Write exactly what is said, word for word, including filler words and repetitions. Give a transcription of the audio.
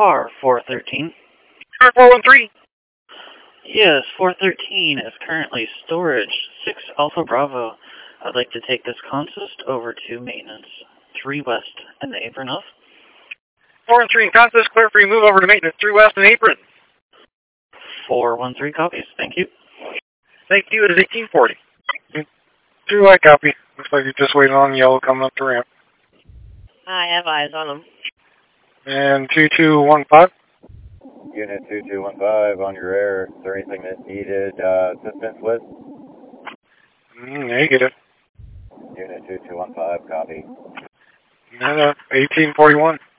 car four thirteen. Car four one three. Yes, four thirteen is currently storage six Alpha Bravo. I'd like to take this consist over to maintenance three West and the apron off. four one three, consist clear for you, move over to maintenance three West and apron. four one three copies, thank you. Thank you, it is eighteen forty. Two I copy. Looks like you're just waiting on yellow coming up the ramp. I have eyes on them. And two two one five. Unit two two one five on your air. Is there anything that needed uh, assistance with? Mm, negative. Unit two two one five, copy. No, no, eighteen forty-one.